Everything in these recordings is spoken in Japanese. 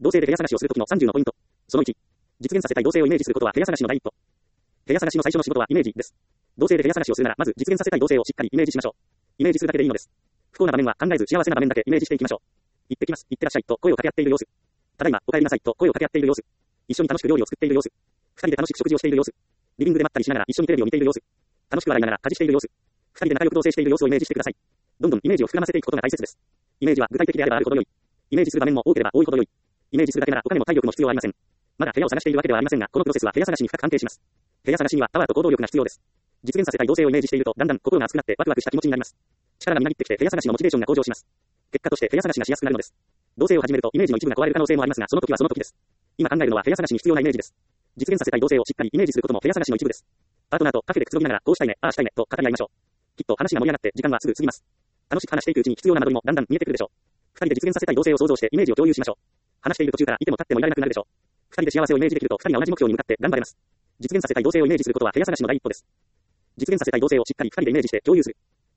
同性で部屋探しをするときの30のポイント。その1。実現させたい同性をイメージすることは部屋探しの第一歩。部屋探しの最初の仕事はイメージです。同性で部屋探しをするなら、まず実現させたい同性をしっかりイメージしましょう。イメージするだけでいいのです。不幸な場面は考えず幸せな場面だけイメージしていきましょう。行ってきます、行ってらっしゃいと声を掛け合っている様子。ただいま、お帰りなさいと声を掛け合っている様子。一緒に楽しく料理を作っている様子。二人で楽しく食事をしている様子。リビングでまったりしながら一緒にテレビを見ている様子。楽しく笑いながら家事している様子。二人で仲良く同棲している様子をイメージしてください。どんどんイメージを膨らませていくことが大切です。イメージは具体的であればあるほど良い。イメージする場面も多ければ多いほど良い。イメージするだけならお金も体力も必要ありません。まだ部屋を探しているわけではありませんが、このプロセスは部屋探しに深く関係します。部屋探しにはパワーと行動力が必要です。実現させたい同性をイメージしていると、だんだん心が熱くなってワクワクした気持ちになります。力がみなぎってきて部屋探しのモチベーションが向上します。結果として部屋探しがしやすくなるのです。同性を始めるとイメージの一部が壊れる可能性もありますが、その時はその時です。今考えるのは部屋探しに必要なイメージです。実現させたい同性をしっかりイメージすることも部屋探しの一部です。パートナーとカフェでくつろぎながらこうしたいね、ああしたいねと語り合いましょう。きっと話が盛り上がって時間はすぐ過ぎます。楽しく話していくうちに必要な間取りもだんだん見えてくるでしょう。二人で実現させたい同性を想像してイメージを共有しましょう。話している途中からいても立ってもいられなくなるでしょう。二人で幸せをイメージできると二人が同じ目標に向かって頑張れます。実現させたい同性をイメージすることは部屋探しの第一歩です。実現させたい同性をしっかり二人でイメージして共有する。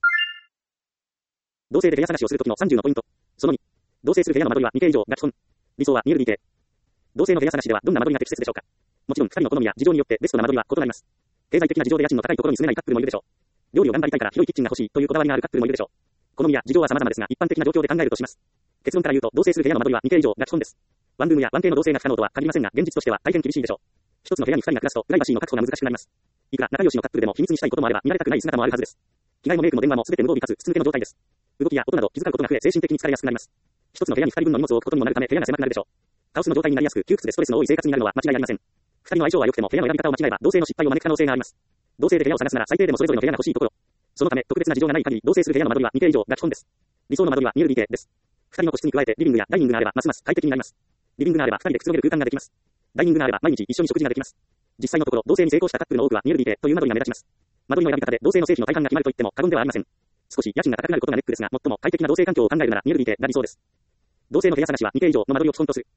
同性で部屋探しをするときの30のポイント。その2。同棲する部屋の間取りは 2K 以上が基本。理想は 2LDK。同性の部屋探しではどんな間取りが適切でしょうか。もちろん二人の好みや事情によってベストな間取りは異なります。経済的な事情で家賃の高いところに住めないカップルもいるでしょう。料理を頑張りたいから広いキッチンが欲しいというこだわりがあるカップルもいるでしょう。好みや事情は様々ですが、一般的な状況で考えるとします。結論から言うと、同棲する部屋の間取りは 2K 以上が基本です。ワンルームや 1K の同棲が不可能とは限りませんが、現実としては大変厳しいでしょう。一つの部屋に二人が暮らすと、プライバシーの確保が難しくなります。いくら仲良しのカップルでも秘密にしたいこともあれば、見られたくない姿もあるはずです。着替えもメイクも電話も全て無防備かつ筒抜けの状態です。動きや音など気遣うことが増え、精神的に疲れやすくなります。一つの部屋に二人分の荷物を置くことにもなるため、部屋が狭くなるでしょう。カオスの状態になりやすく、窮屈でストレスの多い生活になるのは間違いありません。二人の相性は良くても部屋の選び方を間違えば、同性の失敗を招く可能性があります。同性で部屋を探すなら最低でもそれぞれの部屋が欲しいところ。そのため、特別な事情がない限り、同棲する部屋の間取りは 2K 以上が基本です。理想の間取りは 2LDK です。二人の個室に加えて、リビングやダイニングがあれば、ますます快適になります。リビングがあれば、二人でくつろげる空間ができます。ダイニングがあれば、毎日一緒に食事ができます。実際のところ、同棲に成功したカップルの多くは 2LDK という間取りが目立ちます。間取りの選び方で同棲の成否の大半が決まると言っても過言ではありません。少し家賃が高くなることがネックですが、最も快適な同棲環境を考えるなら 2LDK が理想です。同棲の部屋探しは 2K 以上の間取りを基本とする。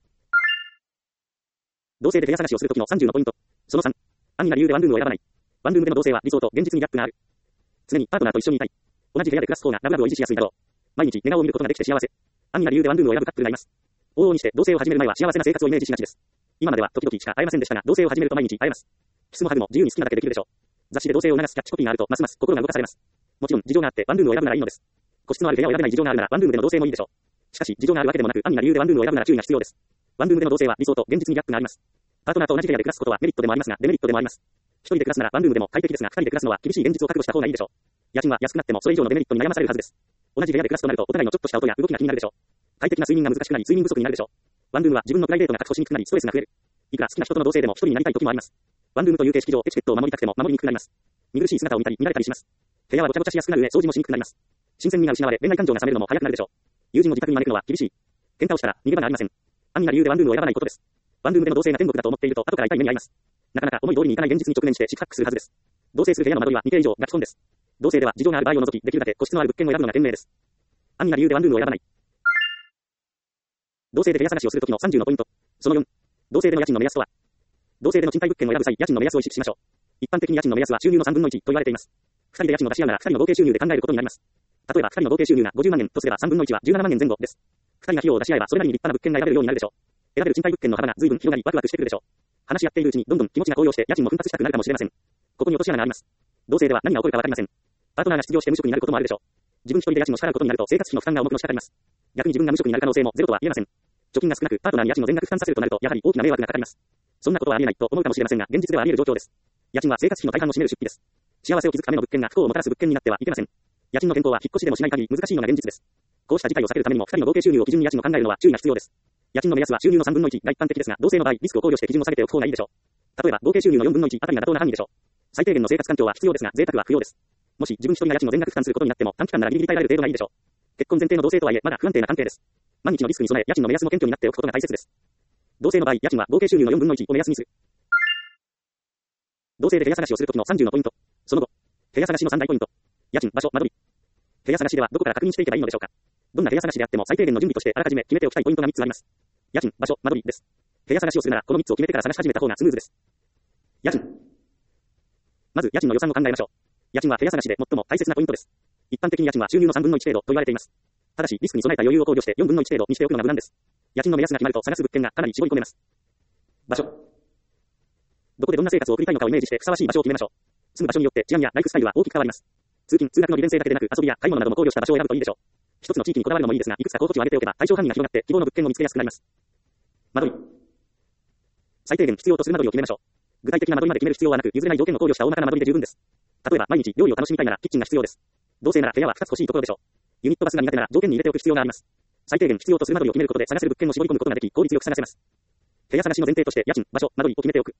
同棲で部屋探しをするときの30のポイント。その3。安易な理由でワンルームを選ばない。ワンルームでの同棲は理想と現実にギャップがある。常にパートナーと一緒にいたい。同じ部屋で暮らす方がラブラブを維持しやすいだろう。毎日寝顔を見ることができて幸せ。安易な理由でワンルームを選ぶカップルがいます。往々にして同棲を始める前は幸せな生活をイメージしがちです。今までは時々しか会えませんでしたが、同棲を始めると毎日会えます。キスもハグも自由に好きなだけできるでしょう。雑誌で同棲を促すキャッチコピーがあるとますます心が動かされます。もちろん事情があってワンルームを選ぶならいいのです。個室のある部屋を選べない事情があるならワンルームでの同棲もいいでしょう。しかし事情があるわけでもなく安易な理由でワンルームを選ぶなら注意が必要です。ワンルームでの同棲は理想と現実にギャップがあります。パートナーと同じ部屋で暮らすことはメリットでもありますがデメリットでもあります。一人で暮らすならワンルームでも快適ですが、二人で暮らすのは厳しい現実を覚悟した方がいいでしょう。家賃は安くなってもそれ以上のデメリットに悩まされるはずです。同じ部屋で暮らすとなるとお互いのちょっとした音や動きが気になるでしょう。快適な睡眠が難しくなり睡眠不足になるでしょう。ワンルームは自分のプライベートが確保しにくくなりストレスが増える。いくら好きな人との同棲でも一人になりたい時もあります。ワンルームという形式上エチケットを守りたくても守りにくくなります。見苦しい姿を見たり見られたりします。部屋はごちゃごちゃしやすくなる上掃除もしにくくなります。新鮮味が失われ恋愛感情が冷めるのも早くなるでしょう。友人を自宅に招くのは厳しい。喧嘩をしたら逃げ場がありません。安易な理由でワンルームを選ばないことです。ワンルームでの同棲が天国だと思っていると後から痛い目に遭います。なかなか思い通りにいかない現実に直面して四苦八苦するはずです。同棲する部屋の間取りは 2K 以上が基本です。同棲では事情がある場合を除きできるだけ個室のある物件を選ぶのが賢明です。安易な理由でワンルームを選ばない。同棲で部屋探しをするときの30のポイント。その4。同棲での家賃の目安とは。同棲での賃貸物件を選ぶ際、家賃の目安を意識しましょう。一般的に家賃の目安は収入の3分の1と言われています。二人で家賃を出し合うなら二人の合計収入で考えることになります。例えば二人の合計収入が50万円とすれば3分の1は17万円前後です。二人が費用を出し合えばそれなりに立派な物件が選べるようになるでしょう。選べる賃貸物件の幅が随分広がりワクワクしてくるでしょう。話し合っているうちにどんどん気持ちが高揚して家賃も奮発したくなるかもしれません。ここに落とし穴があります。同棲では何が起こるかわかりません。パートナーが失業して無職になることもあるでしょう。自分一人で家賃を支払うことになると生活費の負担が重くのしかかります。逆に自分が無職になる可能性もゼロとは言えません。貯金が少なくパートナーに家賃を全額負担させるとなるとやはり大きな迷惑がかかります。そんなことはありえないと思うかもしれませんが現実ではあり得る状況です。家賃は生活費の大半を占める出費です。幸せを築くための物件が不幸をもたらす物件になってはいけません。家賃の変更は引っ越しでもしない限り難しいのが現実です。こうした事態を避けるためにも二人の合計収入を基準に家賃を考えるのは注意が必要です。家賃の目安は収入の3分の1が一般的ですが、同棲の場合リスクを考慮して基準を下げておく方がいいでしょう。例えば合計収入の4分の1あたりが妥当な範囲でしょう。最低限の生活環境は必要ですが贅沢は不要です。もし自分一人が家賃を全額負担することになっても短期間ならギリギリ耐えられる程度がいいでしょう。結婚前提の同棲とはいえまだ不安定な関係です。万日のリスクに備え家賃の目安の謙虚になっておくことが大切です。同棲の場合家賃は合計収入の4分の1を目安にする。同棲で部屋探しをするときの30のポイント。その後、部屋探しの3大ポイント。家賃、場所、間取り。部屋探しではどこから確認していけばいいのでしょうか。どんな部屋探しであっても最低限の準備としてあらかじめ決めておきたいポイントが3つあります。家賃、場所、間取りです。部屋探しをするならこの3つを決めてから探し始めた方がスムーズです。家賃。まず家賃の予算を考えましょう。家賃は部屋探しで最も大切なポイントです。一般的に家賃は収入の3分の1程度と言われています。 ただし、リスクに備えた余裕を考慮して4分の1程度にしておくのが無難です。家賃の目安が決まると探す物件がかなり絞り込めます。場所。どこでどんな生活を送りたいのかをイメージしてふさわしい場所を決めましょう。住む場所によって治安やライフスタイルは大きく変わります。通勤・通学の利便性だけでなく遊びや買い物なども考慮した場所を選ぶといいでしょう。一つの地域にこだわるのもいいですが、いくつか候補地を挙げておけば対象範囲が広がって希望の物件を見つけやすくなります。間取り。最低限必要とする間取りを決めましょう。具体的な間取りまで決める必要はなく、譲れない条件を考慮した大まかな間取りで十分です。例えば、毎日料理を楽しみたいならキッチンが必要です。同性なら部屋は2つ欲しいところでしょう。ユニットバスが苦手なら条件に入れておく必要があります。最低限必要とする間取りを決めることで探せる物件を絞り込むことができ、効率よく探せます。部屋探しの前提として家賃、場所、間取りを決めておく。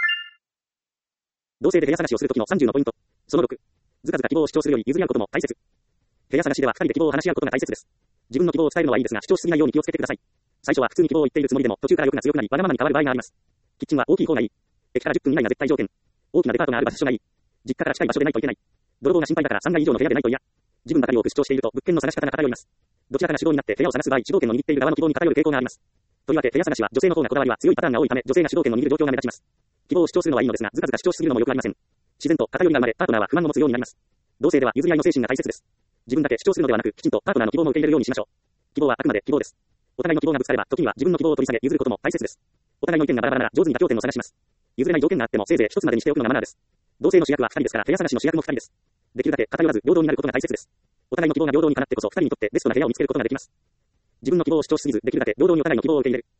同性で部屋探しをするときの30のポイント。その6。ずかずか希望を主張するより譲り合うことも大切。部屋探しでは2人で希望を話し合うことが大切です。自分の希望を伝えるのはいいですが、主張しすぎないように気をつけてください。最初は普通に希望を言っているつもりでも、途中から欲が強くなり、わがままに変わる場合があります。キッチンは大きい方がいい。駅から10分以内が絶対条件。大きなデパートがある場所がいい。実家から近い場所でないといけない。泥棒が心配だから3階以上の部屋でないと嫌。自分ばかり多く主張していると、物件の探し方が偏ります。どちらかが主導になって部屋を探す場合、主導権を握っている側の希望に偏る傾向があります。とりわけ部屋探しは女性の方がこだわりは強いパターンが多いため、女性が主導権を握る状況が目立ちます。希望を主張するのはいいのですが、ずかずか主張しすぎるのも良くありません。自然と偏りが生まれ、パートナーは不満を持つようになります。同性では譲り合いの精神が大切です。自分だけ主張するのではなく、きちんとパートナーの希望も受け入れるようにしましょう。希望はあくまで希望です。お互いの希望がぶつかれば、時には自分の希望を取り下げ、譲ることも大切です。お互いの意見がバラバラなら上手に妥協点を探します。譲れない条件があってもせいぜい一つまでにしておくのがマナーです。同性の主役は2人ですから、部屋探しの主役も2人です。できるだけ偏らず平等になることが大切です。お互いの希望が平等にかなってこそ2人にとってベストな部屋を見つけることができます。自分の希望を主張しすぎず、できるだけ平等にお互いの希望を受け入れる。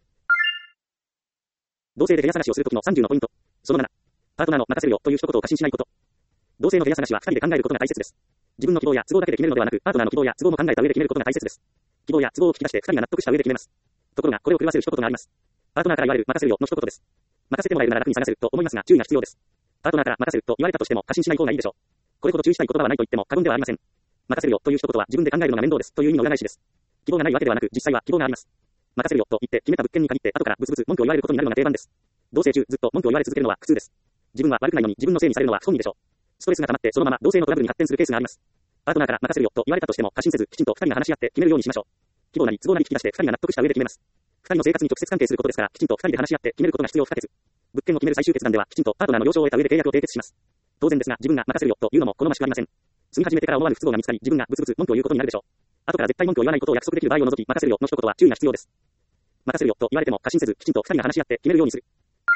同性で部屋探しをするときの30のポイント。その7。パートナーの任せるよという一言を過信しないこと。同性の部屋探しは2人で考えることが大切です。自分の希望や都合だけで決めるのではなく、パートナーの希望や都合も考えた上で決めることが大切です。希望や都合を聞き出して2人が納得した上で決めます。ところが、これを狂わせる一言があります。パートナーから言われる任せるよの一言です。任せてもらえるなら楽に探せると思いますが、注意が必要です。パートナーから任せると言われたとしても過信しない方がいいでしょう。これほど注意したい言葉はないと言っても過言ではありません。任せるよという一言は自分で考えるのが面倒ですという意味の裏返しです。希望がないわけではなく、実際は希望があります。任せるよと言って決めた物件に限って後からブツブツ文句を言われることになるのが定番です。同棲中ずっと文句を言われ続けるのは苦痛です。自分は悪くないのに自分のせいにされるのは不本意でしょう。ストレスが溜まってそのまま同性のトラブルに発展するケースがあります。パートナーから任せるよと言われたとしても過信せず、きちんと2人が話し合って決めるようにしましょう。希望なり都合なり聞き出して2人が納得した上で決めます。2人の生活に直接関係することですから、きちんと2人で話し合って決めることが必要不可欠。物件を決める最終決断ではきちんとパートナーの了承を得た上で契約を締結します。当然ですが、自分が任せるよというのも好ましくありません。住み始めてから思わぬ不都合が見つかり、自分がブツブツ文句を言うことになるでしょう。後から絶対文句を言わないことを約束できる場合を除き、任せるよの一言は注意が必要です。任せるよと言われても過信せず、きちんと2人が話し合って決めるようにする。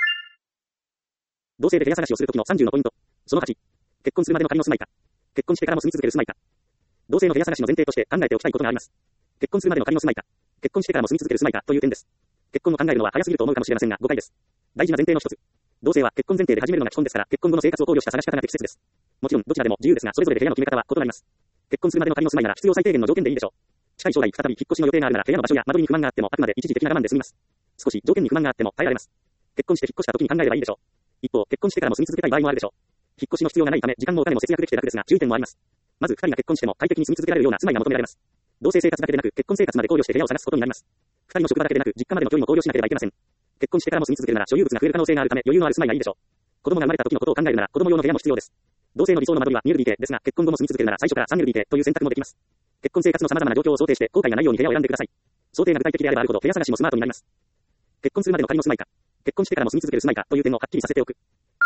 同性で部屋探しをするときの30のポイント。その8。結婚するまでの仮の住まいか。結婚してからも住み続ける住まいか。同性の部屋探しの前提として考えておきたいことがあります。結婚するまでの仮の住まいか。結婚してからも住み続ける住まいかという点です。結婚を考えるのは早すぎると思うかもしれませんが、誤解です。大事な前提の一つ。同性は結婚前提で始めるのが基本ですから、結婚後の生活を考慮した探し方が適切です。もちろん、どちらでも自由ですが、それぞれで部屋の決め方は異なります。結婚するまでの仮の住まいなら必要最低限の条件でいいでしょう。近い将来再び引っ越しの予定があるなら部屋の場所や間取りに不満があってもあくまで一時的な我慢で済みます。少し条件に不満があっても耐えられます。結婚して引っ越した時に考えればいいでしょう。一方、結婚してからも住み続けたい場合もあるでしょう。引っ越しの必要がないため、時間もお金も節約できて楽ですが、注意点もあります。まず、2人が結婚しても快適に住み続けられるような住まいが求められます。同性生活だけでなく、結婚生活まで考慮して部屋を探すことになります。2人の職場だけでなく、実家までの距離も考慮しなければいけません。結婚してからも住み続けるなら所有物が増える可能性があるため、余裕のある住まいがいいでしょう。子供が生まれた時のことを考えるなら、子供用の部屋も必要です。同性の理想の間取りは 2LDK ですが、結婚後も住み続けるなら最初から 3LDK という選択もできます。結婚生活の様々な状況を想定して、後悔がないように部屋を選んでください。想定が具体的であればあるほど、部屋探しもスマートになります。結婚するまでの仮の住まいか、結婚してからも住み続ける住まいかという点をはっきりさせておく。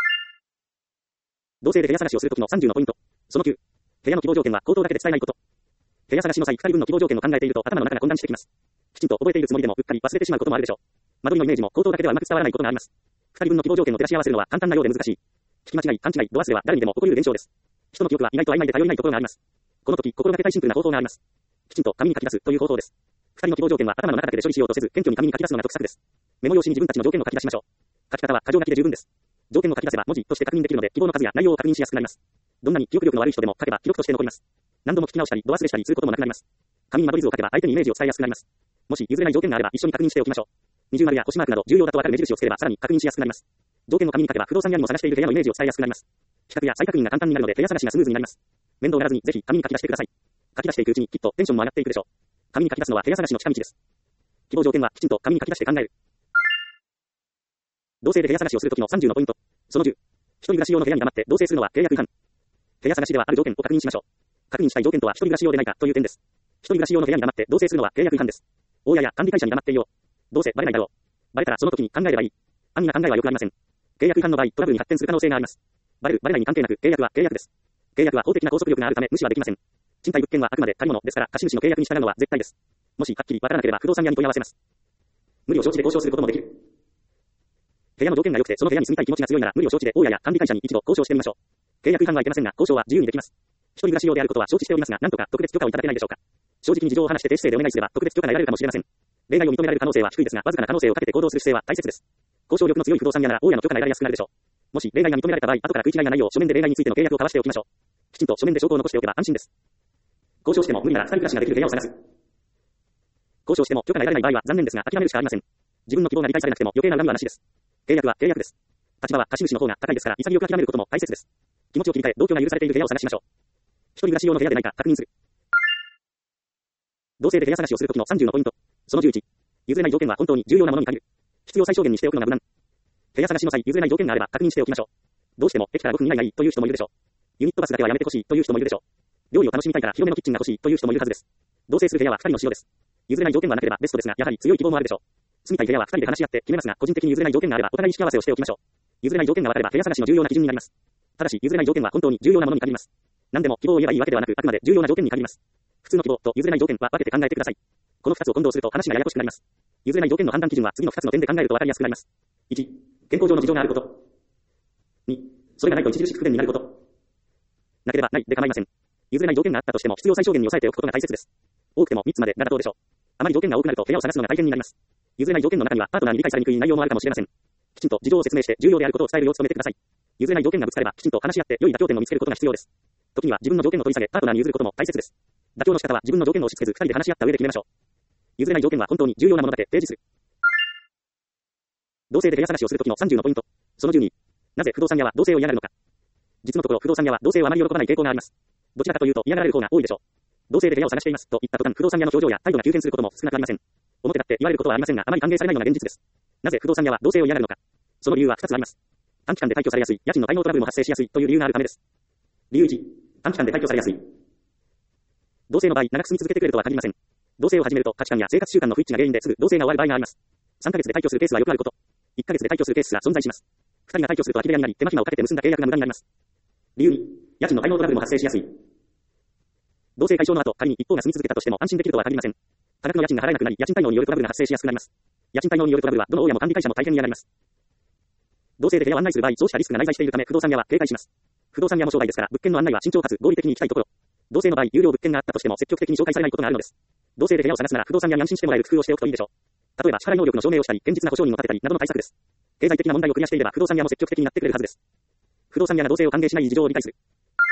同性で部屋探しをするときの30のポイント。その9。部屋の希望条件は口頭だけで伝えないこと。部屋探しの際、2人分の希望条件を考えていると頭の中が混乱してきます。きちんと覚えているつもりでもうっかり忘れてしまうこともあるでしょう。間取りのイメージも口頭だけではうまく伝わらないことがあります。2人分の希望条件を照らし合わせるのは簡単なようで難しい。聞き間違い、勘違い、度忘れは誰にでも起こりうる現象です。人の記憶は意外と曖昧で頼りないところがあります。この時、心がけたいシンプルな方法があります。きちんと紙に書き出すという方法です。2人の希望条件は頭の中だけで処理しようとせず、謙虚に紙に書き出すのが得策です。メモ用紙に自分たちの条件を書き出しましょう。書き方は箇条書きで十分です。条件を書き出せば文字として確認できるので、希望の数や内容を確認しやすくなります。どんなに記憶力の悪い人でも書けば記録として残ります。何度も聞き直したり、度忘れしたりすることもなくなります。紙に間取り図を書けば相手にイメージを伝えやすくなります。もし譲れない条件があれば一緒に確認しておきましょう。二重丸や星マークなど重要だとわかる目印をつければさらに確認しやすくなります。条件を紙に書けば不動産屋にも探している部屋のイメージを伝えやすくなります。比較や再確認が簡単になるので部屋探しがスムーズになります。面倒がらずにぜひ紙に書き出してください。書き出していくうちにきっとテンションも上がっていくでしょう。紙に書き出すのは部屋探しの近道です。希望条件はきちんと紙に書き出して考える。同性で部屋探しをするときの30のポイント。その10。一人暮らし用の部屋に黙って同棲するのは契約違反。部屋探しではある条件を確認しましょう。確認したい条件とは一人暮らし用でないかという点です。一人暮らし用の部屋に黙って同棲するのは契約違反です。大家や管理会社に黙っていよう。どうせバレないだろう。バレたらその時に考えればいい。安易な考えはよくありません。契約違反の場合、トラブルに発展する可能性があります。バレる、バレないに関係なく、契約は契約です。契約は法的な拘束力があるため無視はできません。 賃貸物件はあくまで借り物ですから、貸主の契約に従うのは絶対です。もしはっきりわからなければ不動産屋に問い合わせます。無理を承知で交渉することもできる。部屋の条件が良くてその部屋に住みたい気持ちが強いなら無理を承知で大家や管理会社に一度交渉してみましょう。契約違反はいけませんが交渉は自由にできます。一人暮らし用であることは承知しておりますが、なんとか特別許可をいただけないでしょうか。正直に事情を話して低姿勢でお願いすれば特別許可が得られるかもしれません。例外を認められる可能性は低いですが、わずかな可能性をかけて行動する姿勢は大切です。交渉力の強い不動産屋なら大家の許可が得られやすくなるでしょう。もし例外が認められた場合、後から食い違いがないよう書面で例外についての契約を交わしておきましょう。きちんと書面で証拠を残しておけば安心です。交渉しても無理なら二人暮らしができる部屋を探す。交渉しても許可が得られない場合は残念ですが諦めるしかありません。自分の希望が理解されなくても余計な恨みはなしです。契約は契約です。立場は貸主の方が高いですから潔く諦めることも大切です。気持ちを切り替え同居が許されている部屋を探しましょう。一人暮らし用の部屋でないか確認する。同性で部屋探しをするときの30のポイント。その11。譲れない条件は本当に重要なものに限る。必要最小限にしておくのが無難。部屋探しの際譲れない条件があれば確認しておきましょう。どうしても駅から5分以内がいいという人もいるでしょう。ユニットバスだけはやめてほしいという人もいるでしょう。料理を楽しみたいから広めのキッチンが欲しいという人もいるはずです。同棲する部屋は2人の使用です。譲れない条件はなければベストですが、やはり強い希望もあるでしょう。住みたい部屋は2人で話し合って決めますが、個人的に譲れない条件があればお互い意識合わせをしておきましょう。譲れない条件が分かれば部屋探しの重要な基準になります。ただし譲れない条件は本当に重要なものに限ります。何でも希望を言えばいいわけではなく、あくまで重要な条件に限ります。普通の希望と譲れない条件は分けて考えてください。この2つを混同すると話がややこしくなります。譲れない条件の判断基準は次の2つの点で考えると分かりやすくなります。1、健康上の事情があること。2、それがないと著しく不便になること。なければないで構いません。譲れない条件があったとしても必要最小限に抑えておくことが大切です。多くても3つまでならどうでしょう。あまり条件が多くなると部屋を探すのが大変になります。譲れない条件の中にはパートナーに理解されにくい内容もあるかもしれません。きちんと事情を説明して重要であることを伝えるよう努めてください。譲れない条件がぶつかればきちんと話し合って良い妥協点を見つけることが必要です。時には自分の条件を取り下げパートナーに譲ることも大切です。妥協の仕方は自分の条件を押し付けず2人で話し合った上で決めましょう。譲れない条件は本当に重要なものだけ提示する。同性で部屋探しをするときの30のポイント。その12。なぜ不動産屋は同性を嫌がるのか。実のところ不動産屋は同性をあまり喜ばない傾向があります。どちらかというと嫌がられる方が多いでしょう。同性で部屋を探していますと言った途端不動産屋の表情や態度が急変することも少なくありません。表立って言われることはありませんがあまり歓迎されないのが現実です。なぜ不動産屋は同性を嫌がるのか。その理由は2つあります。短期間で退去されやすい、家賃の滞納トラブルも発生しやすいという理由があるためです。理由1、短期間で退去されやすい。同性の場合、長く住み続けてくれるとは限りません。同性を始めると価値観や生活習慣の不一致が原因ですぐ同性が終わる場合があります。3ヶ月で退去するケースはよくあること。1ヶ月で退去するケースが存在します。2人が退去すると空き部屋になり、手間暇をかけて結んだ契約が無駄になります。理由2、家賃の滞納トラブルも発生しやすい。同性解消の後、仮に一方が住み続けたとしても安心できるとは限りません。多額の家賃が払えなくなり、家賃滞納によるトラブルが発生しやすくなります。家賃滞納によるトラブルはどの大家も管理会社も大変に嫌がります。同性で部屋を案内する場合、そうしたリスクが内在しているため不動産屋は警戒します。不動産屋も商売ですから、物件の案内は慎重かつ合理的に行きたいところ。同性の場合、有料物件があったとしても積極的に紹介されないことがあるのです。同性で部屋を探すなら不動産屋に安心してもらえる工夫をしておくといいでしょう。例えば支払い能力の証明をしたり、現実な保証人を立てたりなどの対策です。経済的な問題をクリアしていれば不動産屋も積極的になってくれるはずです。不動産屋が同性を歓迎しない事情を理解する。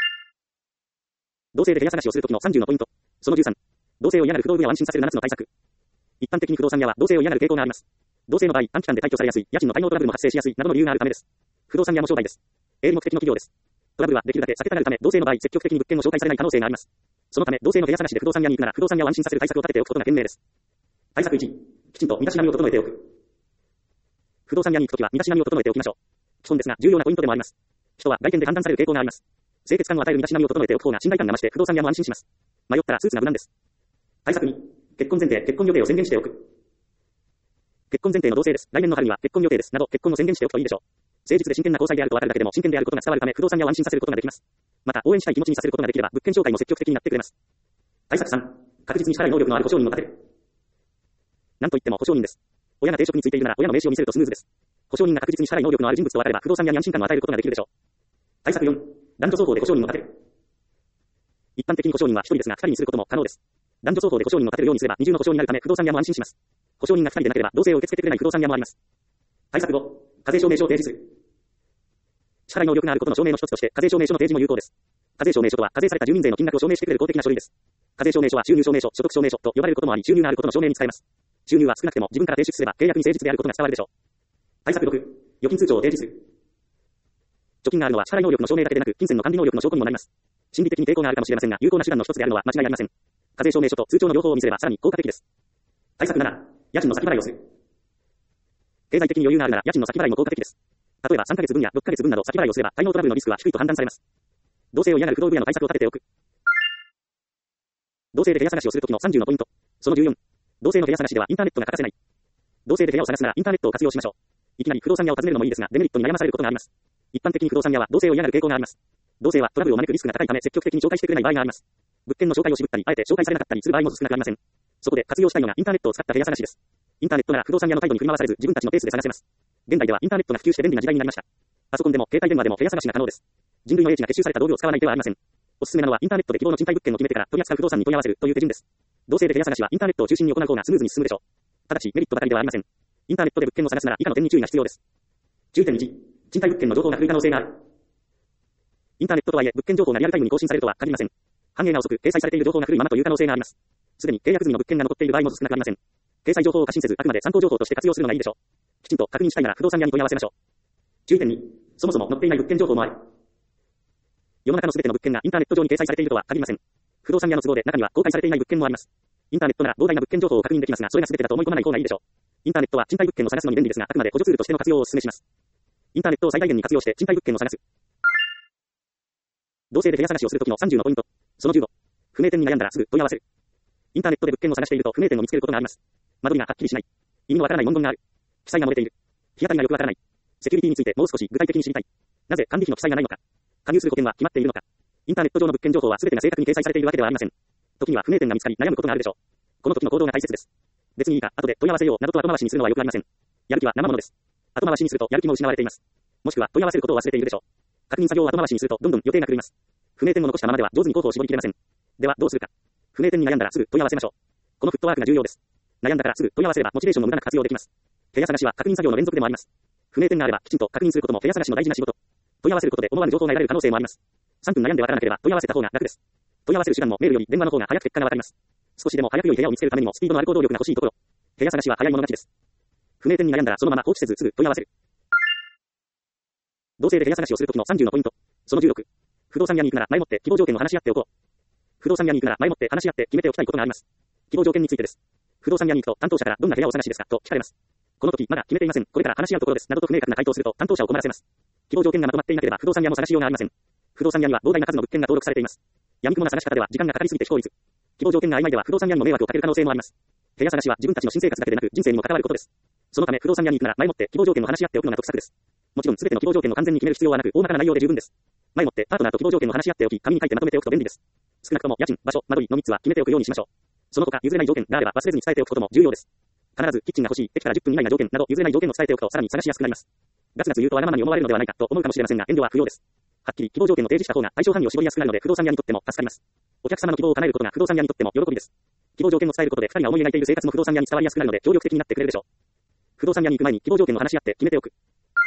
同性で部屋探しをするときの30のポイント。その13。同性を嫌がる不動部屋を安心させる7つの対策。一般的に不動産屋は同性を嫌がる傾向があります。同性の場合、短期間で退去されやすい、家賃の滞納トラブルも発生しやすいなどの理由があるためです。不動産屋も商売です。営利目的の企業です。トラブルはできるだけ避けたがるため、同性の場合、積極的に物件を紹介されない可能性があります。そのため、同性の部屋探しで不動産屋に行くなら、不動産屋を安心させる対策を立てておくことが賢明です。対策1、きちんと身だしなみを整えておく。不動産屋に行くときは身だしなみを整えておきましょう。基本ですが、重要なポイントでもあります。人は外見で判断される傾向があります。清潔感を与える身だしなみを整えておく方が信頼感が増して、不動産屋も安心します。迷ったらスーツが無難です。対策2、結婚前提、結婚予定を宣言しておく。結婚前提の同性です。来年の春には結婚予定です。など、結婚を宣言しておくといいでしょう。誠実で真剣な交際であると分かるだけでも真剣であることが伝わるため、不動産屋を安心させることができます。また、応援したい気持ちにさせることができれば、物件紹介も積極的になってくれます。対策3、確実に支払い能力のある保証人を立てる。なんといっても保証人です。親が定職についているなら、親の名刺を見せるとスムーズです。保証人が確実に支払い能力のある人物と分かれば、不動産屋に安心感を与えることができるでしょう。対策4、男女双方で保証人を立てる。一般的に保証人は1人ですが、2人にすることも可能です。男女双方で保証人を立てるようにすれば、二重の保証になるため、不動産屋も安心します。保証人が2人でなければ、同性を受け付けてくれない不動産屋もあります。対策5、課税証明書を提示する。支払い能力があることの証明の一つとして、課税証明書の提示も有効です。課税証明書とは、課税された住民税の金額を証明してくれる公的な書類です。課税証明書は収入証明書、所得証明書と呼ばれることもあり、収入があることの証明に使えます。収入は少なくても自分から提出すれば、契約に誠実であることが伝わるでしょう。対策6、預金通帳を提示する。貯金があるのは支払い能力の証明だけでなく、金銭の管理能力の証拠にもなります。心理的に抵抗があるかもしれませんが、有効な手段の一つであるのは間違いありません。課税証明書と通帳の両方を見せればさらに効果的です。対策7、家賃の先払いをする。経済的に余裕があるなら家賃の先払いも効果的です。例えば3ヶ月分や6ヶ月分など先払いをすれば滞納トラブルのリスクは低いと判断されます。同性を嫌がる不動部屋の対策を立てておく。同性で部屋探しをするときの30のポイント。その14。同性の部屋探しではインターネットが欠かせない。同性で部屋を探すならインターネットを活用しましょう。いきなり不動産屋を訪ねるのもいいですが、デメリットに悩まされることがあります。一般的に不動産屋は同性を嫌がる傾向があります。同性はトラブルを招くリスクが高いため積極的に紹介してくれない場合があります。 物件の紹介を渋ったり、あえて紹介されなかったりする場合も少なくありません。そこで活用したいのがインターネットを使った部屋探しです。インターネットなら不動産屋の態度に振り回されず自分たちのペースで探せます。現代ではインターネットが普及して便利な時代になりました。パソコンでも携帯電話でも部屋探しが可能です。人類の英知が結集された道具を使わない手はありません。おすすめなのはインターネットで希望の賃貸物件を決めてから取り扱う不動産に問い合わせるという手順です。同性で部屋探しはインターネットを中心に行う方がスムーズに進むでしょう。ただしメリットばかりではありません。インターネットで物件を探すなら以下の点に注意が必要です。重点1、賃貸物件の情報が古い可能性がある。インターネットとはいえ物件情報がリアルタイムに更新されるとは限りません。反映が遅く掲載されている情報が古いままという可能性があります。すでに契約済みの物件が残っている場合も少なくありません。掲載情報を過信せずあくまで参考情報として活用するのがいいでしょう。きちんと確認したいなら不動産屋に問い合わせましょう。注意点2、そもそも載っていない物件情報もある。世の中のすべての物件がインターネット上に掲載されているとは限りません。不動産屋の都合で中には公開されていない物件もあります。インターネットなら膨大な物件情報を確認できますが、それが全てだと思い込まない方がいいでしょう。インターネットは賃貸物件を探すのに便利ですが、あくまで補助ツールとしての活用をお勧めします。インターネットを最大限に活用して賃貸物件を探す。同性で部屋探しをするときの30のポイント。その15。不明点に悩んだらすぐ問い合わせる。インターネットで物件を探していると不明点を見つけることがあります。間取りがはっきりしない。意味のわからない文言がある。記載が漏れている。日当たりがよくわからない。セキュリティについてもう少し具体的に知りたい。なぜ管理費の記載がないのか。加入する保険は決まっているのか。インターネット上の物件情報は全てが正確に掲載されているわけではありません。時には不明点が見つかり悩むことがあるでしょう。この時の行動が大切です。別にいいか、後で問い合わせようなどと後回しにするのはよくありません。やる気は生ものです。後回しにするとやる気も失われています。もしくは問い合わせることを忘れているでしょう。確認作業を後回しにするとどんどん予定が狂います。不明点を残したままでは上手に候補を絞りきれません。ではどうするか。不明点に悩んだらすぐ問い合わせましょう。このフットワークが重要です。悩んだからすぐ問い合わせればモチベーションの無駄なく活用できます。部屋探しは確認作業の連続でもあります。不明点があればきちんと確認することも部屋探しの大事な仕事。問い合わせることで思わぬ情報が得られる可能性もあります。3分悩んでわからなければ問い合わせた方が楽です。問い合わせる手段もメールより電話の方が早く結果がわかります。少しでも早く良い部屋を見つけるためにもスピードのある行動力が欲しいところ。部屋探しは早い者勝ちです。不明点に悩んだらそのまま放置せずすぐ問い合わせる。同性で部屋探しをするときの30のポイント。その16。不動産屋に行くなら前もって希望条件を話し合っておこう。不動産屋に行くなら前もって話し合って決めておきたいことがあります。希望条件についてです。不動産屋に行くと担当者からどんな部屋をお探しですかと聞かれます。この時まだ決めていません。これから話し合うところです。などと不明確な回答をすると担当者を困らせます。希望条件がまとまっていなければ不動産屋も探しようがありません。不動産屋には膨大な数の物件が登録されています。闇雲な探し方では時間がかかりすぎて非効率。希望条件が曖昧では不動産屋にも迷惑をかける可能性もあります。部屋探しは自分たちの新生活だけでなく人生にも関わることです。そのため不動産屋に行くなら前もって希望条件を話し合っておくのが得策です。もちろん全ての希望条件を完全に決める必要はなく大まかな内容で十分です。前もってパートナーと希望条件を話し合っておき紙に書いてまとめておくと便利です。少なくとも家賃、場所、間取りの3つは決めておくようにしましょう。その他譲れない条件があれば忘れずに伝えておくことも重要です。必ずキッチンが欲しい、駅から10分以内な条件など譲れない条件を伝えておくとさらに探しやすくなります。ガツガツ言うとわがままに思われるのではないかと思うかもしれませんが遠慮は不要です。はっきり希望条件を提示した方が対象範囲を絞りやすくなるので不動産屋にとっても助かります。お客様の希望を叶えることが不動産屋にとっても喜びです。希望条件を伝えることで2人が思い描いている生活も不動産屋に伝わりやすくなるので協力的になってくれるでしょう。不動産屋に行く前に希望条件を話し合って決めておく。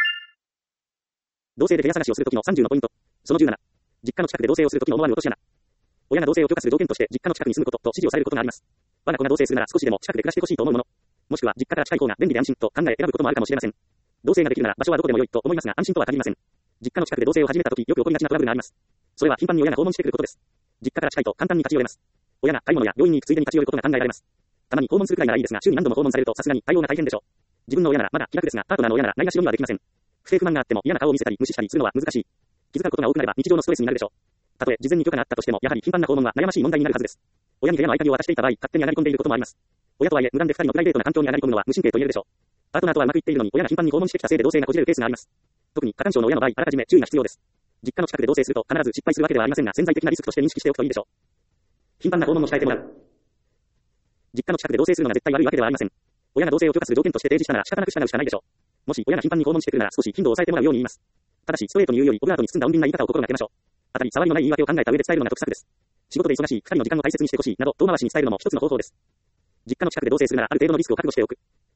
同性で部屋探しをするときの30のポイント。その17。実家の近くで同棲をするときの思わぬ落とし穴。親が同棲を許可する条件として実家の近くに住むことと指示をされることがあります。我が子が同棲するなら少しでも近くで暮らしてほしいと思うもの。もしくは実家から近い方が便利で安心と考え選ぶこともあるかもしれません。同棲ができるなら場所はどこでも良いと思いますが安心とは限りません。実家の近くで同棲を始めたときよく起こりがちなトラブルがあります。それは頻繁に親が訪問してくることです。実家から近いと簡単に立ち寄れます。親が買い物や病院に行くついでに立ち寄ることが考えられます。たまに訪問するくらいならいいですが週に何度も訪問されるとさすがに対応が大変でしょう。自分の親ならまだ気楽ですがパートナーの親ならないがしろにはできません。不正不満があっても嫌な顔を見せたり無視したりするのは難しい。気遣うことが多くなれば日常のストレスになるでしょう。たとえ事前に許可があったとしてもやはり頻繁な訪問は悩ましい問題になるはずです。親に部屋の合鍵を渡していた場合勝手に上がり込んでいることもあります。親とはいえ無断で2人のプライベートな環境に上がり込むのは無神経と言えるでしょう。パートナーとはうまくいっているのに親が頻繁に訪問してきたせいで同棲がこじれるケースがあります。特に過干渉の親の場合あらかじめ注意が必要です。実家の近くで同棲すると必ず失敗するわけではありませんが潜在的なリスクとして認識しておくといいでしょう。頻繁な訪問を控えてもらう。実家の近くで同棲するのが絶対悪いわけではありません。親が同棲を許可する条件として提示したなら仕方なく従うしかないでしょう。もし親が頻繁に訪問してくるなら少し頻度を抑えてもらうように言います。ただしストレートに言うよりオブラートに包んだ穏便な言い方を心がけましょう。当たり障りのない言い訳を考えた上で伝えるのが得策です。仕事で忙しい2人の時間を大切にしてほしいなど遠回しに伝えるのも一つの方法です。実家の近くで同棲するならある程度のリスクを覚悟しておく。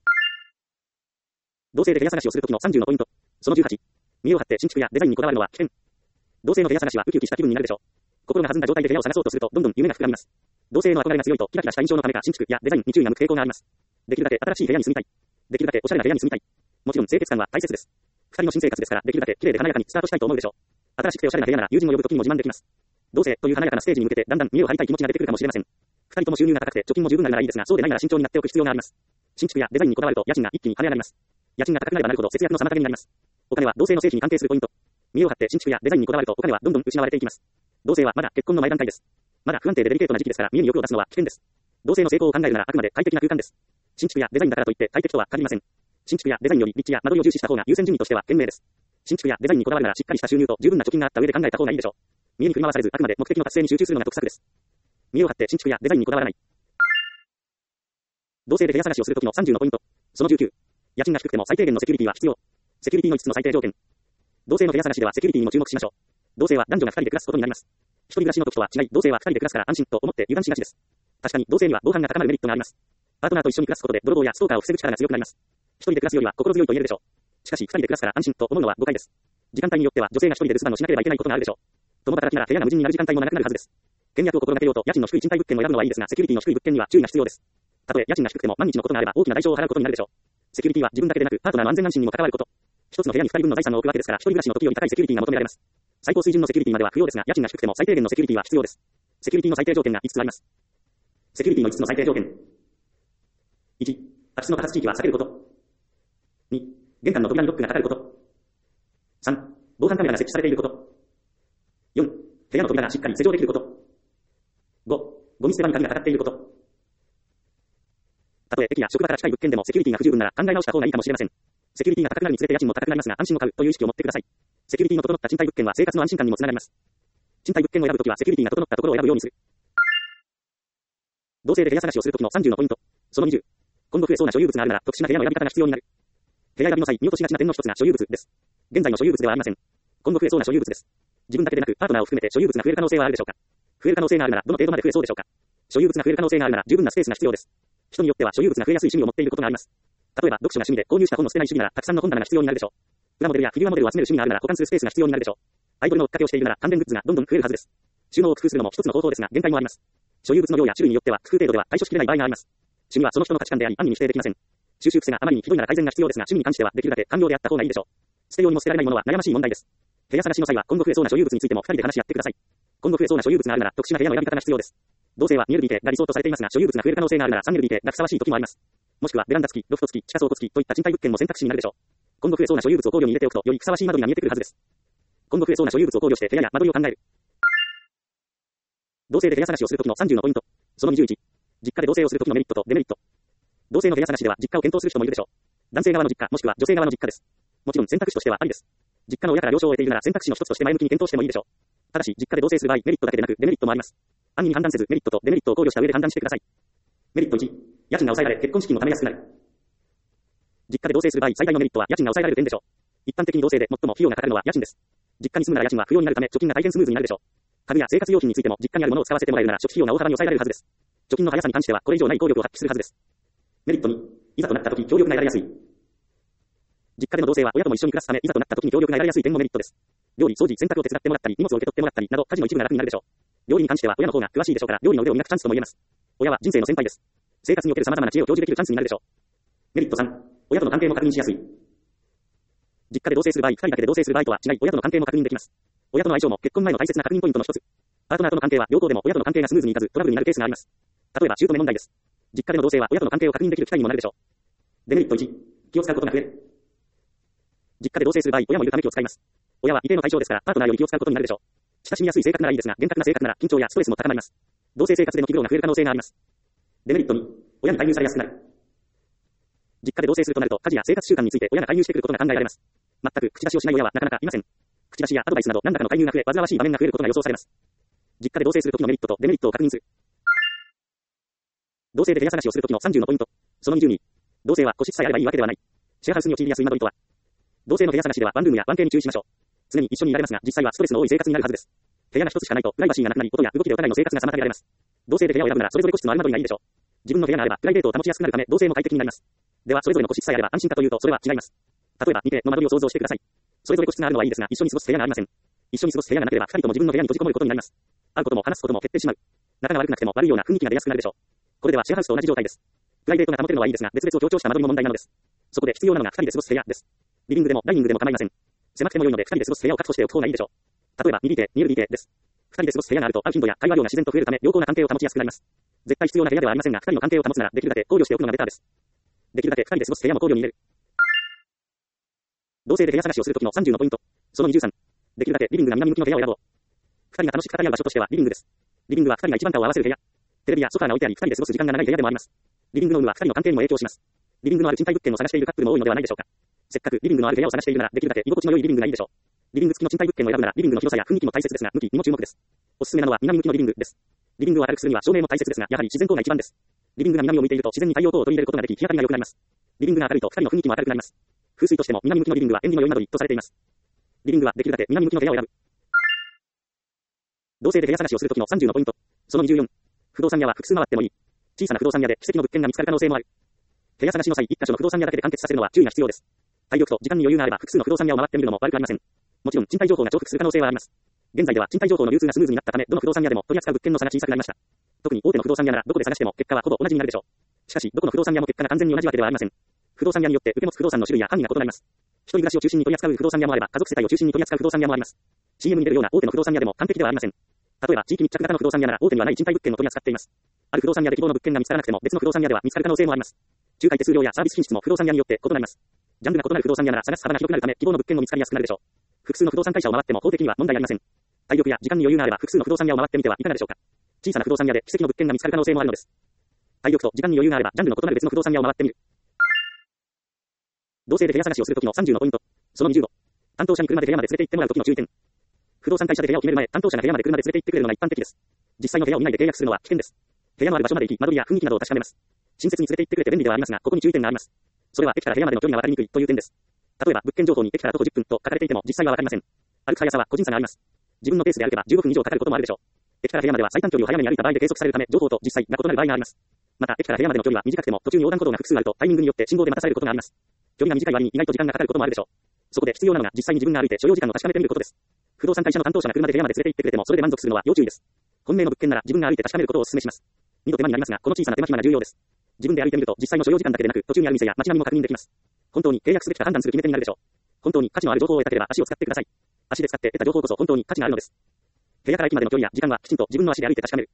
同棲で部屋探しをするときの30のポイント。その18。見栄を張って新築やデザインにこだわるのは危険。同棲の部屋探しはウキウキした気分になるでしょう。心が弾んだ状態で部屋を探そうとするとどんどん夢が膨らみます。同棲の憧れが強いとキラキラした印象のためか新築やデザインに注意が向く傾向があります。できるだけ新しい部屋に住みたい。できるだけおしゃれな部屋に住みたい。もちろん清潔感は大切です。2人の新生活ですからできるだけ綺麗で華やかにスタートしたいと思うでしょう。新しくておしゃれな部屋なら友人を呼ぶときにも自慢できます。同棲という華やかなステージに向けてだんだん見栄を張りたい気持ちが出てくるかもしれません。2人とも収入が高くて貯金も十分ならいいですがそうでないなら慎重になっておく必要があります。新築やデザインにこだわると家賃が一気に跳ね上がります。家賃が高くなればなるほど節約の妨げになります。お金は同棲の成否に関係するポイント。見栄を張って新築やデザインにこだわるとお金はどんどん失われていきます。同棲はまだ結婚の前段階です。まだ不安定でデリケートな時期ですから見栄に欲を出すのは危険です。同棲の成功を考えるならあくまで快適な空間です。新築やデザインだからといって快適とは限りません。新築やデザインより立地や間取りを重視した方が優先順位としては賢明です。新築やデザインにこだわるならしっかりした収入と十分な貯金があった上で考えた方がいいでしょう。見栄に振り回されずあくまで目的の達成に集中するのが得策です。 見栄を張って新築やデザインにこだわらない。同棲で部屋探しをするときの30のポイント。その19。家賃が低くても最低限のセキュリティは必要。セキュリティの5つの最低条件。同棲の部屋探しではセキュリティにも注目しましょう。同棲は男女が2人で暮らすことになります。一人暮らしの時とは違い、同棲は2人で暮らすから安心と思って油断しがちです。確かに同棲には防犯が高まるメリットがあります。パートナーと一緒に暮らすことで泥棒やストーカーを防ぐ力が強くなります。一人で暮らすよりは心強いと言えるでしょう。しかし、二人で暮らすから安心と思うのは誤解です。時間帯によっては女性が一人で留守番をしなければいけないことがあるでしょう。共働きなら部屋が無人になる時間帯もなくなるはずです。倹約を心がけようと家賃の低い賃貸物件を選ぶのはいいですが、セキュリティの低い物件には注意が必要です。たとえ家賃が低くても万日のことがあれば大きな代償を払うことになるでしょう。セキュリティは自分だけでなくパートナーの安全安心にも関わること。一つの部屋に二人分の財産を置くわけですから、一人暮らしの時より高いセキュリティが求められます。最高水準のセキュリティまでは不要ですが、家賃が低くても最低限のセキュリティは必要です。セキュリティの最低条件が5つあります。セキュリティの5つの最低条件。1、空き巣の多発地域は避けること。2、玄関の扉にロックがかかること。3、防犯カメラが設置されていること。4、部屋の扉がしっかり施錠できること。5、ゴミ捨て場に鍵がかかっていること。たとえ駅や職場から近い物件でもセキュリティが不十分なら考え直した方がいいかもしれません。セキュリティが高くなるにつれて家賃も高くなりますが、安心を買うという意識を持ってください。セキュリティの整った賃貸物件は生活の安心感にもつながります。賃貸物件を選ぶときはセキュリティが整ったところを選ぶようにする。同棲で部屋探しをするときの30のポイント。その20。今後増えそうな所有物があるなら特殊な部屋の選び方が必要になる。部屋選びの際見落としがちな点の一つが所有物です。現在の所有物ではありません。今後増えそうな所有物です。自分だけでなくパートナーを含めて所有物が増える可能性はあるでしょうか。増える可能性があるならどの程度まで増えそうでしょうか。所有物が増える可能性があるなら十分なスペースが必要です。人によっては所有物が増えやすい趣味を持っていることがあります。例えば読書が趣味で購入した本の捨てない主義ならたくさんの本棚が必要になるでしょう。プラモデルやフィギュアモデルを集める趣味があるなら保管するスペースが必要になるでしょう。アイドルの追っかけをしているなら関連グッズがどんどん増えるはずです。収納を工夫するのも一つの方法ですが限界もあります。所有物の量や種類によっては工夫程度では対処しきれない場合があります。趣味はその人の価値観であり安易に否定できません。収集癖があまりにひどいなら改善が必要ですが趣味に関してはできるだけ寛容であった方がいいでしょう。捨てようにも捨てられないものは悩ましい問題です。部屋探しの際は今後増えそうな所有物についても2人で話し合ってください。今後増えそうな所有物があるなら特殊な部屋の選び方が必要です。同棲は 2LDK が理想とされていますが所有物が増える可能性があるなら 3LDK がふさわしい時もあります。もしくはベランダ付き、ロフト付き、地下倉庫付きといった賃貸物件も選択肢になるでしょう。今後増えそうな所有物を考慮に入れておくとよりふさわしい間取りが見えてくるはずです。今後増えそうな所有物を考慮して部屋や間取りを考える。同棲で部屋探しをするときの30のポイント。その21。実家で同棲をするときのメリットとデメリット。同棲の部屋探しでは実家を検討する人もいるでしょう。男性側の実家もしくは女性側の実家です。もちろん選択肢としてはありです。実家の親から了承を得ているなら選択肢の一つとして前向きに検討してもいいでしょう。ただし実家で同棲する場合メリットだけでなくデメリットもあります。安易に判断せずメリットとデメリットを考慮した上で判断してください。メリット1。家賃が抑えられ結婚資金も貯めやすくなる。実家で同棲する場合最大のメリットは家賃が抑えられる点でしょう。一般的に同棲で最も費用がかかるのは家賃です。実家に住むなら家賃は不要になるため貯金が大変スムーズになるでしょう。家具や生活用品についても実家にあるものを使わせてもらえるなら初期費用が大幅に抑えられるはずです。貯金の速さに関してはこれ以上ない効力を発揮するはずです。メリット2。いざとなった時協力が得られやすい。実家での同棲は親とも一緒に暮らすためいざとなった時に協力が得られやすい点もメリットです。料理、掃除、洗濯を手伝ってもらったり荷物を受け取ってもらったりなど家事の一部が楽になるでしょう。料理に関しては親の方が詳しいでしょうから料理の腕を磨くチャンスとも言えます。親は人生の先輩です。生活における様々な知恵を享受できるチャンスになるでしょう。メリット3。親との関係も確認しやすい。実家で同棲する場合、2人だけで同棲する場合とは違い、親との関係も確認できます。親との相性も結婚前の大切な確認ポイントの一つ。パートナーとの関係は両方でも親との関係がスムーズにいかずトラブルになるケースがあります。例えば姑問題です。実家での同棲は親との関係を確認できる機会にもなるでしょう。デメリット1。気を使うことが増える。実家で同棲する場合、親もいるため気を使います。親は一定の対象ですからパートナーより気を使うことになるでしょう。親しみやすい性格ならいいですが厳格な性格なら緊張やストレスも高まります。同棲生活での気苦労が増える可能性があります。デメリット2。親に介入されやすくなる。実家で同棲するとなると家事や生活習慣について親が介入してくることが考えられます。全く口出しをしない親はなかなかいません。口出しやアドバイスなど何らかの介入が増え煩わしい場面が増えることが予想されます。実家で同棲するときのメリットとデメリットを確認する。同棲で部屋探しをするときの30のポイント。その22。同棲は個室さえあればいいわけではない。シェアハウスに陥りやすい間取りとは。同棲の部屋探しではワンルームや 1K に注意しましょう。常に一緒にいられますが実際はストレスの多い生活になるはずです。部屋が一つしかないとプライバシーがなくなり音や動きでお互いの生活が妨げられます。同棲で部屋を選ぶならそれぞれ個室のある間取りがいいでしょう。自分の部屋があればプライベートを保ちやすくなるため同棲も快適になります。ではそれぞれの個室さえあれば安心かというとそれは違います。例えば見ての間取りを想像してください。それぞれ個室があるのはいいですが一緒に過ごす部屋がありません。一緒に過ごす部屋がなければ二人とも自分の部屋に閉じこもることになります。会うことも話すことも減ってしまう。仲が悪くなくても悪いような雰囲気が出やすくなるでしょう。これではシェアハウスと同じ状態です。プライベートが保てるのはいいですが別々を強調した間取りも問題なのです。そこで必要なのが二人で過ごす部屋です。リビングでもダイニングでも構いません。狭くても良いので二人で過ごす部屋を確保しておく方がいいでしょう。例えば 2DK、2LDK です。二人で過ごす部屋があると会う頻度や会話量が自然と増えるため良好な関係を保ちやすくなります。絶対必要な部屋ではありませんが二人の関係を保つならできるだけ考慮しておくのがベターです。できるだけ二人で過ごす部屋も考慮に入れる。同棲で部屋探しをするときの30のポイント。その23。できるだけリビングが南向きの部屋を選ぼう。二人が楽しく語り合う場所としてはリビングです。リビングは二人が一番顔を合わせる部屋。テレビやソファーが置いてあり二人で過ごす時間が長い部屋でもあります。リビングの有無は二人の関係にも影響します。リビングのある賃貸物件を探しているカップルも多いのではないでしょうか。せっかくリビングのある部屋を探しているならできるだけ居心地の良いリビングがいいでしょう。リビング付きの賃貸物件を選ぶならリビングの広さや雰囲気も大切ですが向きにも注目です。おすすめなのは南向きのリビングです。 リビングを明るくするには照明も大切ですが、やはり自然光が一番です。リビングが南を向いていると自然に太陽光を取り入れることができ、日当たりが良くなります。リビングが明るいと二人の雰囲気も明るくなります。風水としても南向きのリビングは縁起の良いなどとされています。リビングはできるだけ南向きの部屋を選ぶ。同性で部屋探しをするときの30のポイント。その24。不動産屋は複数回ってもいい。小さな不動産屋で奇跡の物件が見つかる可能性もある。部屋探しの際、一箇所の不動産屋だけで完結させるのは注意が必要です。体力と時間に余裕があれば複数の不動産屋を回ってみるのも悪くありません。もちろん賃貸情報が重複する可能性はあります。現在では賃貸情報の流通がスムーズになったため、どの不動産屋でも取り扱う物件の差が小さくなりました。特に大手の不動産屋ならどこで探しても結果はほぼ同じになるでしょう。しかし、どこの不動産屋も結果が完全に同じわけではありません。不動産屋によって受け持つ不動産の種類や範囲が異なります。一人暮らしを中心に取り扱う不動産屋もあれば、家族世帯を中心に取り扱う不動産屋もあります。CM に出るような大手の不動産屋でも完璧ではありません。例えば、地域密着型の不動産屋なら大手にはない賃貸物件を取り扱っています。ある不動産屋で希望の物件が見つからなくても別の不動産屋では見つかる可能性もあります。仲介手数料やサービス品質も不動産屋によって異なります。ジャンルが異なる不動産屋なら探す幅が広くなるため希望の物件も見つかりやすくなるでしょう。複数の不動産会社を回っても法的には問題ありません。体力や時間に余裕があれば複数の不動産屋を回ってみてはいかがでしょうか。小さな不動産屋で奇跡の物件が見つかる可能性もあるのです。体力と時間に余裕があればジャンルの異なる別の不動産屋を回ってみる。同性で部屋探しをするときの30のポイント。その20度。担当者に車で部屋まで連れて行ってもらうときの注意点。不動産会社で部屋を決める前、担当者が部屋まで車で連れて行ってくれるのが一般的です。実際の部屋を見ないで契約するのは危険です。部屋のある場所まで行き、間取りや雰囲気などを確かめます。親切に連れて行ってくれて便利ではありますが、ここに注意点があります。それは駅から部屋までの距離が分かりにくいという点です。例えば、物件情報に駅から徒歩10分と書かれていても実際は分かりません。歩く速さは個人差があります。自分のペースで歩けば15分以上かかることもあるでしょう。駅から部屋までは最短距離を早めに歩いた場合で計測されるため、情報と実際が異なる場合があります。また、駅から部屋までの距離は短くても途中に横断歩道が複数あるとタイミングによって信号で待たされることがあります。距離が短い割に意外と時間がかかることもあるでしょう。そこで必要なのが実際に自分が歩いて所要時間を確かめてみることです。不動産会社の担当者が車で部屋まで連れて行ってくれてもそれで満足するのは要注意です。本命の物件なら自分が歩いて確かめることをお勧めします。二度手間になりますが、この小さな手間暇が重要です。自分で歩いてみると実際の所要時間だけでなく途中にある店や街並みも確認できます。本当に契約すべきか判断する決め手になるでしょう。本当に価値のある情報を得たければ足を使ってください。足で使って得た情報こそ本当に価値があるのです。部屋から駅までの距離や時間はきちんと自分の足で歩いて確かめる。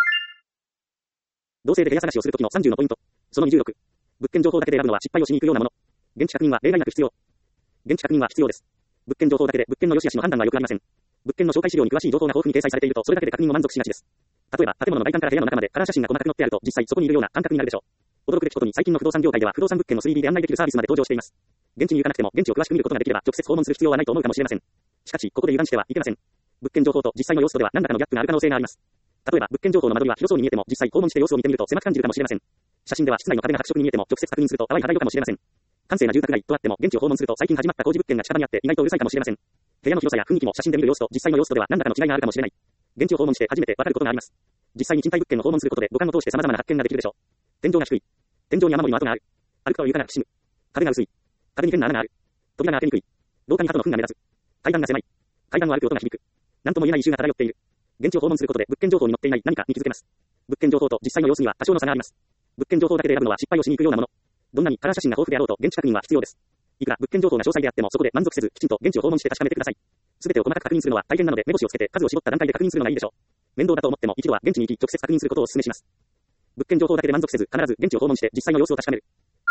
同性で部屋探しをするときの30のポイント。その26。物件情報だけで選ぶのは失敗をしに行くようなもの。現地確認は例外なく必要。現地確認は必要です。物件情報だけで物件の良し悪しの判断はよくありません。物件の紹介資料に詳しい情報が豊富に掲載されているとそれだけで確認も満足しがちです。例えば、建物の外観から部屋の中までカラー写真が細かく載ってあると実際そこにいるような感覚になるでしょう。驚くべきことに最近の不動産業界では不動産物件の 3D で案内できるサービスまで登場しています。現地に行かなくても現地を詳しく見ることができれば直接訪問する必要はないと思うかもしれません。しかし、ここで油断してはいけません。物件情報と実際の様子とでは何らかのギャップがある可能性があります。例えば、物件情報の間取りは広そうに見えても実際訪問して様子を見てみると狭く感じるかもしれません。写真では室内の壁が白色に見えても直接確認すると淡い肌色かもしれません。閑静な住宅街とあっても現地を訪問すると最近始まった工事物件が近場にあって意外とうるさいかもしれません。部屋の広さや雰囲気も写真で見る様子と実際の様子とでは何らかの違いがあるかもしれない。現地を訪問して初めてわかることがあります。実際に賃貸物件を訪問することで五感を通して様々な発見ができるでしょう。天井が低い。天井に雨漏りの跡がある。歩くと床がきしむ。壁が薄い。壁に変な穴がある。扉が開けにくい。廊下に鳩の糞が目立つ。階段が狭い。階段を歩く音が響く。何とも言えない異臭が漂っている。現地を訪問することで物件情報に載っていない何かに気づけます。物件情報と実際の様子には多少の差があります。物件情報だけで選ぶのは失敗をしに行くようなもの。どんなにカラー写真が豊富であろうと現地確認は必要です。いくら物件情報が詳細であってもそこで満足せずきちんと現地を訪問して確かめてください。すべてを細かく確認するのは大変なので目星をつけて数を絞った段階で確認するのがいいでしょう。面倒だと思っても一度は現地に行き直接確認することをお勧めします。物件情報だけで満足せず必ず現地を訪問して実際の様子を確かめる。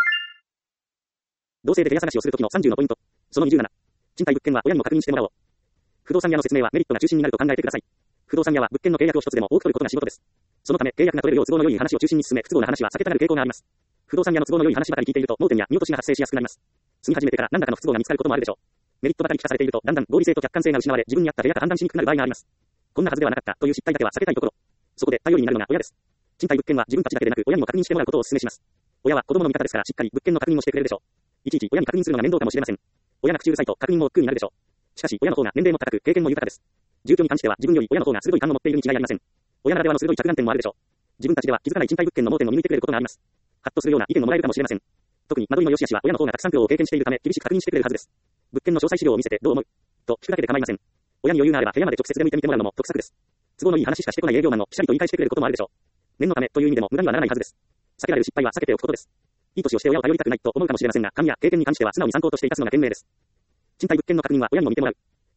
同性で部屋探しをするときの30のポイント。その27。賃貸物件は親にも確認してもらおう。不動産屋の説明はメリットが中心になると考えてください。不動産屋は物件の契約を一つでも多く取ることが仕事です。そのため契約が取れるよう都合の良い話を中心に進め不都合な話は避けたがる傾向があります。不動産屋の都合の良い話ばかり聞いていると盲点や見落としが発生しやすくなります。住み始めてから何らかの不都合が見つかることもあるでしょう。メリットばかり聞かされているとだんだん合理性と客観性が失われ自分に合った部屋か判断しにくくなる場合があります。こんなはずではなかったという失態だけは避けたいところ。そこで頼りになるのが親です。賃貸物件は自分たちだけでなく親にも確認してもらうことをお勧めします。親は子供の味方ですからしっかり物件の確認をしてくれるでしょう。いちいち親に確認するのが面倒かもしれません。親が口うるさいと確認も億劫になるでしょう。しかし親の方が年齢も高く経験も豊かです。住居に関しては自分より親の方が鋭い勘を持っているに違いありません。親ならではの鋭い着眼点もあるでしょう。自分たちでは気づかない賃貸物件の盲点を見抜いてくれることがあります。ハッとするような意見をもらえるかもしれません。特に間取りの良し悪しは親の方がたくさん苦労を経験しているため厳しく確認してくれるはずです。物件の詳細資料を見せてどう思うと聞くだけで構いません。親に余裕があれば部屋まで直接でも行ってみてもらうのも得策です。都合のいい話しかしてこない営業マンをピシャリと言い返してくれることもあるでしょう。念のためという意味でも無駄にはならないはずです。避けられる失敗は避けておくことです。いい年をして親を頼りたくないと思うかもしれませんが、勘や経験に関しては素直に参考として生かすのが賢明です。賃貸物件の確認は親にも見てもらう。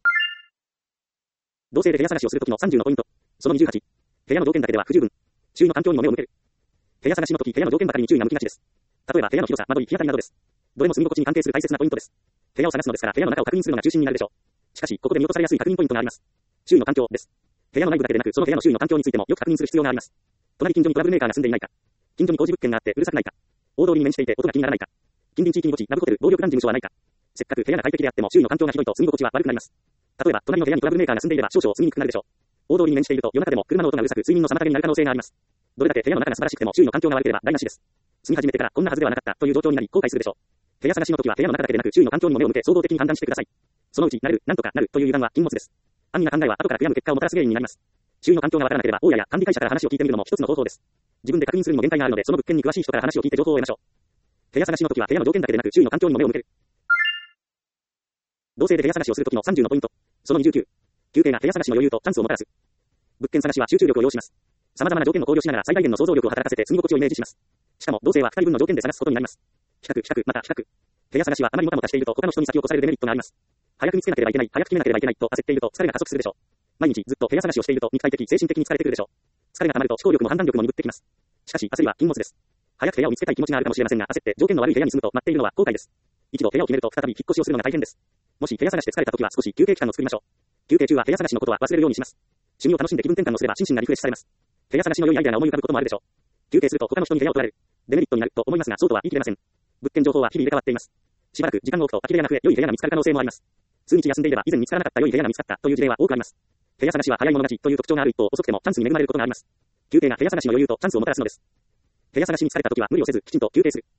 同性で部屋探しをするときの30のポイント。その28。部屋の条件だけでは不十分。周囲の環境にも目を向ける。部屋探しのとき部屋の条件ばかりに注意が向きがちです。例えば部屋の広さ、間取り、日当たりなどです。どれも住み心地に関係する大切なポイントです。部屋を探すのですから部屋の中を確認するのが中心になるでしょう。しかし、ここで見落とされやすい確認ポイントがあります。周囲の環境です。部屋の内部だけでなく、その部屋の周囲の環境についてもよく確認する必要があります。隣近所にトラブルメーカーが住んでいないか。近所に工事物件があってうるさくないか。大通りに面していて音が気にならないか。近隣地域に墓地、ラブホテル、暴力団事務所はないか。せっかく部屋が快適であっても周囲の環境がひどいと住み心地は悪くなります。例えば、隣の部屋にトラブルメーカーが住んでいれば少々住みにくくなるでしょう。 大通りに面していると夜中でも車の音がうるさく睡眠の妨げになる可能性があります。どれだけ部屋の中が素晴らしくても周囲の環境が悪ければ台無しです。住み始めてからこんなはずではなかったという状況になり後悔するでしょう。部屋探しの時は部屋の中だけでなく周囲の環境にも目を向け総合的に判断してください。そのうちなる、なんとかなるという油断は禁物です。安易な考えは後から悔やむ結果をもたらす原因になります。周囲の環境がわからなければ大家や管理会社から話を聞いてみるのも一つの方法です。自分で確認するにも限界があるのでその物件に詳しい人から話を聞いて情報を得ましょう。部屋探しの時は部屋の条件だけでなく周囲の環境にも目を向ける。同性で部屋探しをする時の30のポイント。その29。休憩が部屋探しの余裕とチャンスをもたらす。物件探しは集中力を要します。様々な条件を考慮しながら最大限の想像力を働かせて住み心地をイメージします。しかも同性は2人分の条件で探すことになります。また比較。部屋探しはあまりもたもたしていると他の人に先を越されるデメリットがあります。早く見つけなければいけない、早く決めなければいけないと焦っていると疲れが加速するでしょう。毎日ずっと部屋探しをしていると肉体的、精神的に疲れてくるでしょう。疲れが溜まると思考力も判断力も鈍ってきます。しかし焦りは禁物です。早く部屋を見つけたい気持ちがあるかもしれませんが焦って条件の悪い部屋に住むと待っているのは後悔です。一度部屋を決めると再び引っ越しをするのが大変です。もし部屋探して疲れた時は少し休憩期間を作りましょう。休憩中は部屋探しのことは忘れるようにします。趣味を楽しんで気分転換をすれば心身がリフレッシュされます。部屋探しの良いアイデアが思い浮かぶこともあるでしょう。休憩すると他の人に部屋を取られる。デメリットになると思いますがそうとは言い切れません。物件情報は日々入れ替わっています。しばらく時間が置くと空き部屋が増え良い部屋が見つかる可能性もあります。数日休んでいれば以前見つからなかった良い部屋が見つかったという事例は多くあります。部屋探しは早い者勝ちという特徴がある一方遅くてもチャンスに恵まれることがあります。休憩が部屋探しの余裕とチャンスをもたらすのです。部屋探しに疲れた時は無理をせずきちんと休憩する。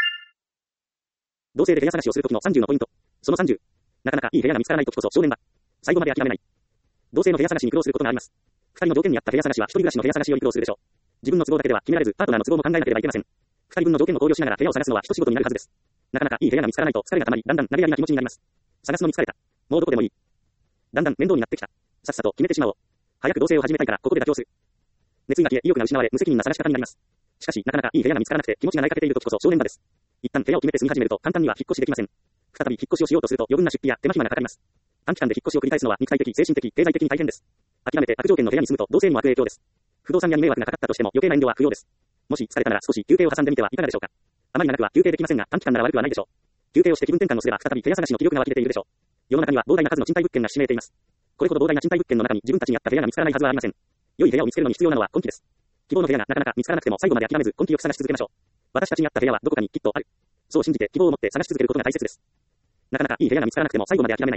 同性で部屋探しをする時の30のポイント。その30。なかなかいい部屋が見つからない時こそ少年は最後まで諦めない。同性の部屋探しに苦労することがあります。二人の条件に合った部屋探しは一人暮らしの部屋探しより苦労するでしょう。自分の都合だけでは決められずパートナーの都合も考えなければいけません。二人分の条件を考慮しながら部屋を探すのは一仕事になるはずです。なかなかいい部屋が見つからないと疲れが溜まりだんだん投げやりな気持ちになります。探すのに疲れた。もうどこでもいい。だんだん面倒になってきた。さっさと決めてしまおう。早く同棲を始めたいからここで妥協する。熱意が消え意欲が失われ無責任な探し方になります。しかしなかなかいい部屋が見つからなくて気持ちがないかけている時こそ正念場です。一旦部屋を決めて住み始めると簡単には引っ越しできません。再び引っ越しをしようとすると余分な出費や手間暇がかかります。短期間で引っ越しを繰り返すのは肉体的、精神的、経済的に大変です。諦めて悪条件の部屋に住むと同性にも悪影響です。不動産屋に迷惑がかかったとしても余計な遠慮は不要です。もし疲れたなら少し休憩を挟んでみてはいかがでしょうか。あまり長くは休憩できませんが短期間なら悪くはないでしょう。休憩をして気分転換をすれば再び部屋探しの気力が湧き出ているでしょう。世の中には膨大な数の賃貸物件がひしめいています。これほど膨大な賃貸物件の中に自分たちに合った部屋が見つからないはずはありません。良い部屋を見つけるのに必要なのは根気です。希望の部屋がなかなか見つからなくても最後まで諦めず根気よく探し続けましょう。私たちに合った部屋はどこかにきっとある。そう信じて希望を持って探し続けることが大切です。なかなかいい部屋が見つからなくても最後まで諦めない。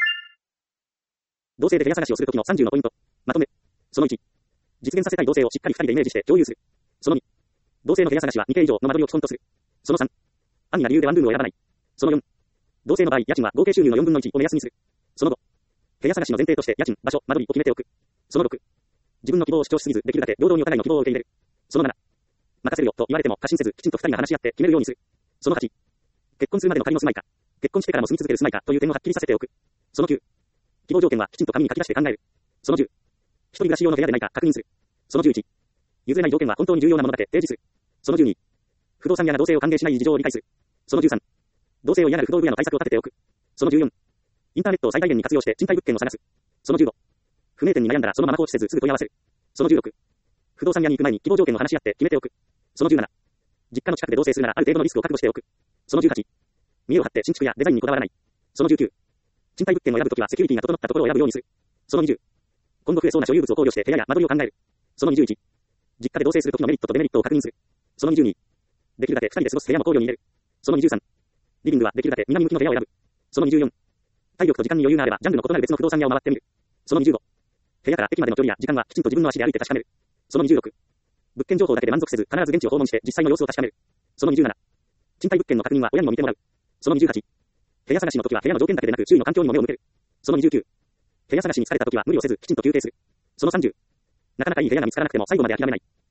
同性で部屋探しをするときの30のポイント。まとめ。その1。実現させたい同性をしっかり2人でイメージして共有する。その2。同性の部屋探しは2件以上の間取りを基本とする。その3。安易な理由でワンルームを選ばない。その4。同性の場合、家賃は合計収入の4分の1を目安にする。その5。部屋探しの前提として家賃、場所、間取りを決めておく。その6。自分の希望を主張しすぎず、できるだけ平等にお互いの希望を受け入れる。その7。任せるよと言われても過信せず、きちんと2人が話し合って決めるようにする。その8。結婚するまでの仮の住まいか、結婚してからも住み続ける住まいかという点をはっきりさせておく。その9。希望条件はきちんと紙に書き出して考える。その10。一人暮らし用の部屋でないか確認する。その11。譲れない条件は本当に重要なものだけ提示する。その12。不動産屋が同性を歓迎しない事情を理解する。その13。同性を嫌がる不動産屋の対策を立てておく。その14。インターネットを最大限に活用して賃貸物件を探す。その15。不明点に悩んだらそのまま放置せずすぐ問い合わせる。その16。不動産屋に行く前に希望条件を話し合って決めておく。その17。実家の近くで同棲するならある程度のリスクを覚悟しておく。その18。見栄を張って新築やデザインにこだわらない。その19。賃貸物件を選ぶときはセキュリティが整ったところを選ぶようにする。その20。今後増えそうな所有物を考慮して部屋や間取りを考える。その21。実家で同棲するときのメリットとデメリットを確認する。その22。できるだけ2人で過ごす部屋も考慮に入れる。その23。リビングはできるだけ南向きの部屋を選ぶ。その24。体力と時間に余裕があればジャンルの異なる別の不動産屋を回ってみる。その25。部屋から駅までの距離や時間はきちんと自分の足で歩いて確かめる。その26。物件情報だけで満足せず必ず現地を訪問して実際の様子を確かめる。その27。賃貸物件の確認は親にも見てもらう。その28。部屋探しの時は部屋の条件だけでなく周囲の環境にも目を向ける。その29。部屋探しに疲れた時は無理をせずきちんと休憩する。その30。なかなかいい部屋が見つからなくても最後まで諦めない。